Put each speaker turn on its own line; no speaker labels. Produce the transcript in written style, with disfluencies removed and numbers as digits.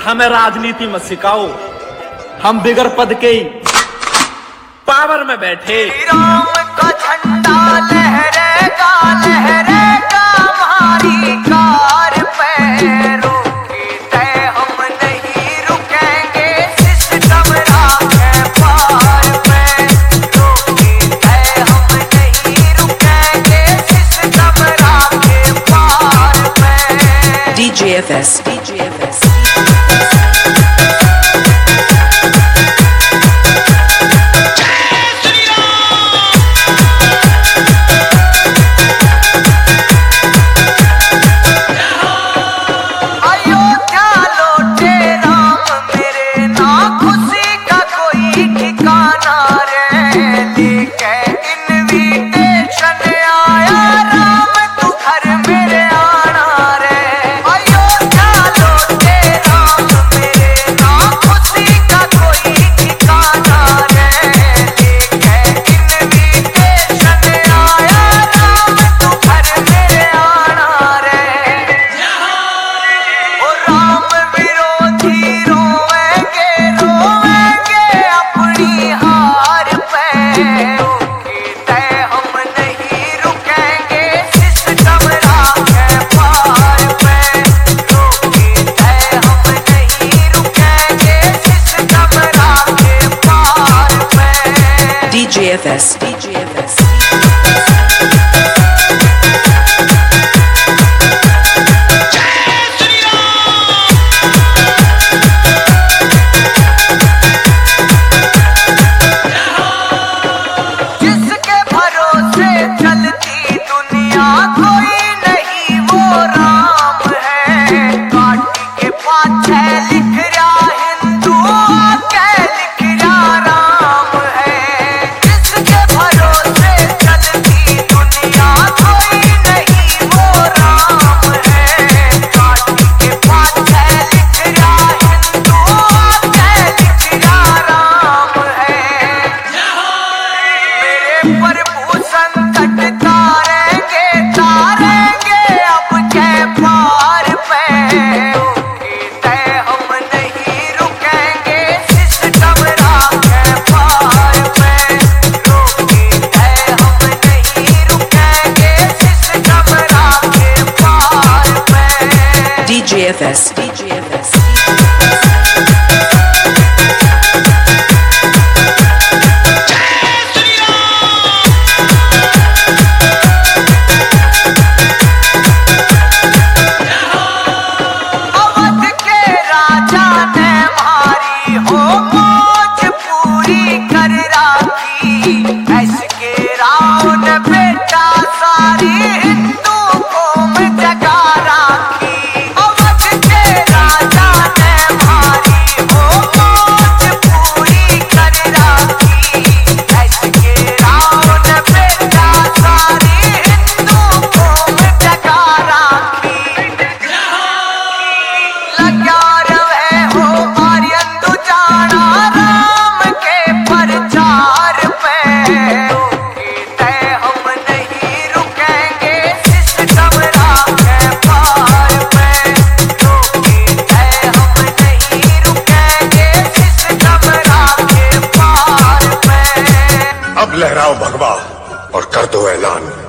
हमें राजनीति मत सिखाओ, हम बिगर पद के ही पावर में बैठे।
राम का झंडा लहरेगा लहरेगा हमारी कार पे, रुकते हम नहीं रुकेंगे सिस्टम राखे पार पे, रुकते हम नहीं रुकेंगे सिस्टम राखे पार पे।
DJFS
अब लहराओ भगवा और कर दो ऐलान।